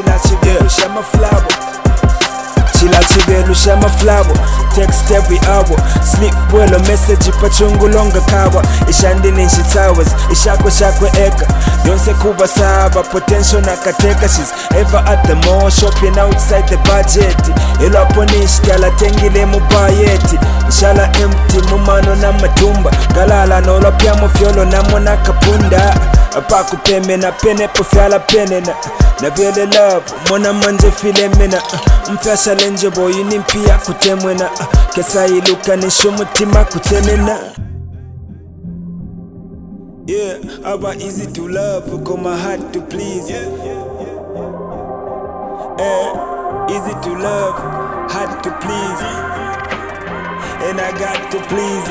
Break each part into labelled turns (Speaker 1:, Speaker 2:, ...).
Speaker 1: chila shama flabo. Chila shama flabo. Text every hour. Sleep well, a message pachungu longa kawa. Ishandini shitawers. Ishako eka. Yonse kuba saba. Potential nakateka. She's ever at the mall. Shopping outside the budget. Ilo ponish kala tengile mubayeti. Inshala empty mumano na matumba. Galala no lopia mufyolo na mwana kapunda. Apaku peme na pene pofyala pene na vele love. Mwana manje file mena. Mfasha lenje boy unimpia kutemwena. Kesa iluka nisho mutima kutenena. Yeah, how easy to love, got my heart to please. Easy to love, hard to please. And I got to please.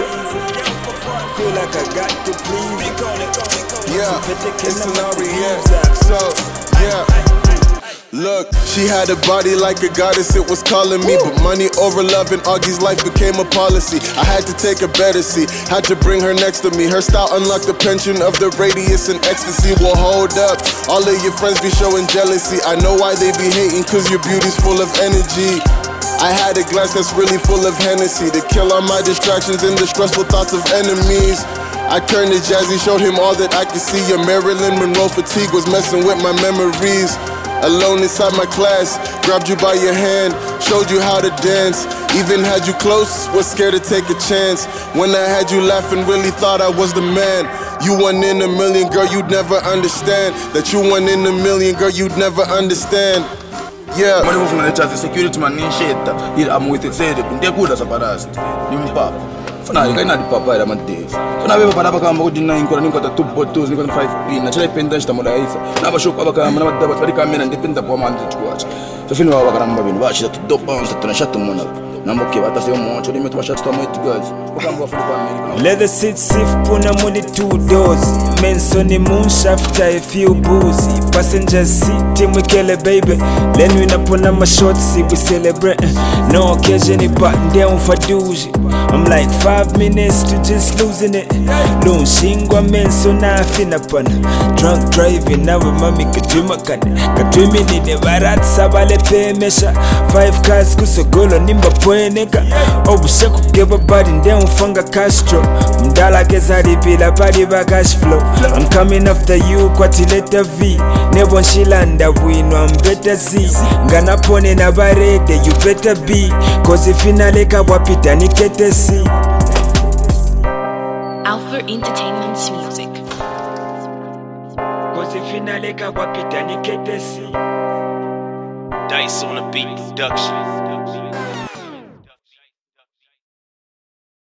Speaker 1: Feel like I got to please.
Speaker 2: Yeah, it's an yeah. So, yeah. Look, she had a body like a goddess, it was calling me. But money over love in Augie's life became a policy. I had to take a better seat, had to bring her next to me. Her style unlocked the pension of the radius and ecstasy. Well, hold up, all of your friends be showing jealousy. I know why they be hating, cause your beauty's full of energy. I had a glass that's really full of Hennessy to kill all my distractions and the stressful thoughts of enemies. I turned to Jazzy, showed him all that I could see. Your Marilyn Monroe fatigue was messing with my memories. Alone inside my class, grabbed you by your hand, showed you how to dance. Even had you close, was scared to take a chance. When I had you laughing, really thought I was the man. You one in a million, girl, you'd never understand. That you one in a million, girl, you'd never understand. Yeah.
Speaker 3: Mali mufuna lechazi security man ninsheta. I'm with it said ndekuda saparasti. Nimpapa. Funa ikaina dipapa ya madezi. Funa bebe para bakamba kuti 9 kora ninkota 2 bottles ninkota 5 pin. Na chala ipenda shita mola isa. Na bashuka bakamba na madaba twali kamera ndipenda kwa manje tukwacha. So fino wa bakaramba bino bashi that dope on that tunashata mona. Namuke batase umoncho limetu bashata twa moiti guys. Bakamba afuna kwa America.
Speaker 1: Leather seat sif puna mudi 2 doors. Mensoni moon shafter a few boozy. Passenger seat mwikele baby. Then we napona my short see we celebrate. No occasion but down for douji. I'm like 5 minutes to just losing it. Loon shingwa menso na fina pana. Drunk driving now with mommy katuma kana. Katumi ni de barat sabale pe mesha. 5 cars kusogolo nimba poeneka. Obusheku geba body down fanga Castro. Mdala kezari bila body ba cash flow. I'm coming after you kwati letter V. Nebo nshilanda wino I'm better Z. Ngana pone na barede you better be. Cause if inaleka wapita nikete si.
Speaker 4: Alpha Entertainment's music.
Speaker 1: Cause if inaleka wapita nikete si.
Speaker 5: Dice on the beat production.